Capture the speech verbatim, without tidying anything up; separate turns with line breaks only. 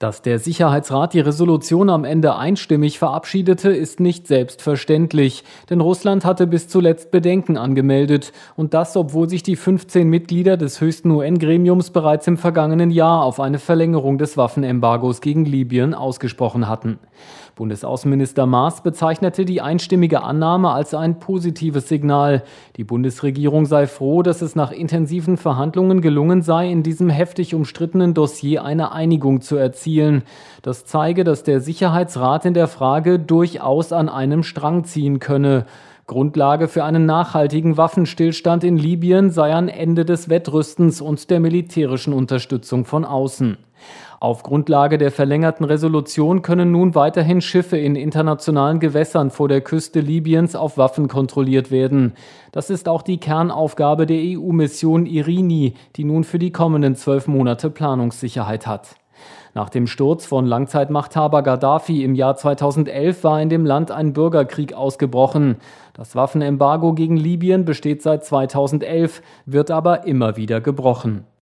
Dass der Sicherheitsrat die Resolution am Ende einstimmig verabschiedete, ist nicht selbstverständlich, denn Russland hatte bis zuletzt Bedenken angemeldet und das, obwohl sich die fünfzehn Mitglieder des höchsten U N-Gremiums bereits im vergangenen Jahr auf eine Verlängerung des Waffenembargos gegen Libyen ausgesprochen hatten. Bundesaußenminister Maas bezeichnete die einstimmige Annahme als ein positives Signal. Die Bundesregierung sei froh, dass es nach intensiven Verhandlungen gelungen sei, in diesem heftig umstrittenen Dossier eine Einigung zu erzielen. Das zeige, dass der Sicherheitsrat in der Frage durchaus an einem Strang ziehen könne. Grundlage für einen nachhaltigen Waffenstillstand in Libyen sei ein Ende des Wettrüstens und der militärischen Unterstützung von außen. Auf Grundlage der verlängerten Resolution können nun weiterhin Schiffe in internationalen Gewässern vor der Küste Libyens auf Waffen kontrolliert werden. Das ist auch die Kernaufgabe der E U-Mission Irini, die nun für die kommenden zwölf Monate Planungssicherheit hat. Nach dem Sturz von Langzeitmachthaber Gaddafi im Jahr zweitausendelf war in dem Land ein Bürgerkrieg ausgebrochen. Das Waffenembargo gegen Libyen besteht seit zweitausendelf, wird aber immer wieder gebrochen.